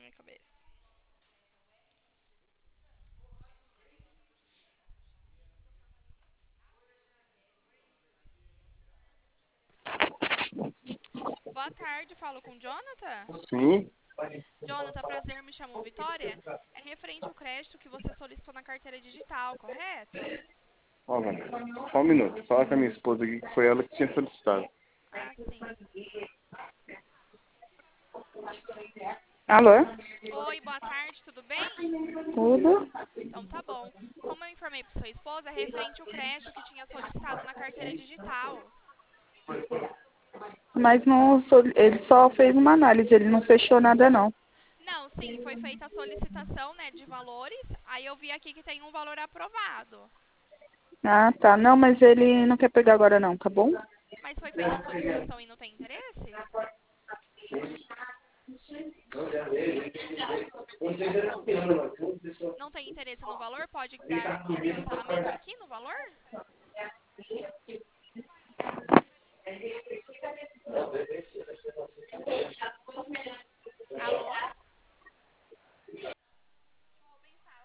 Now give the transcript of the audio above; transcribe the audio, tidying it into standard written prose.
minha cabeça. Boa tarde, falo com o Jonathan. Sim. Jonathan, prazer, me chamo Vitória. É referente ao crédito que você solicitou na carteira digital, correto? Ó, mano, só um minuto. Fala com a minha esposa aqui que foi ela que tinha solicitado. Ah, sim. Alô? Oi, boa tarde, tudo bem? Tudo? Então tá bom. Como eu informei para sua esposa, é referente ao crédito que tinha solicitado na carteira digital. Mas não, ele só fez uma análise, ele não fechou nada não. Não, sim, foi feita a solicitação, né, de valores. Aí eu vi aqui que tem um valor aprovado. Ah, tá. Não, mas ele não quer pegar agora não, tá bom? Mas foi feita a solicitação e não tem interesse? Não tem interesse no valor? Pode dar cancelamento aqui no valor?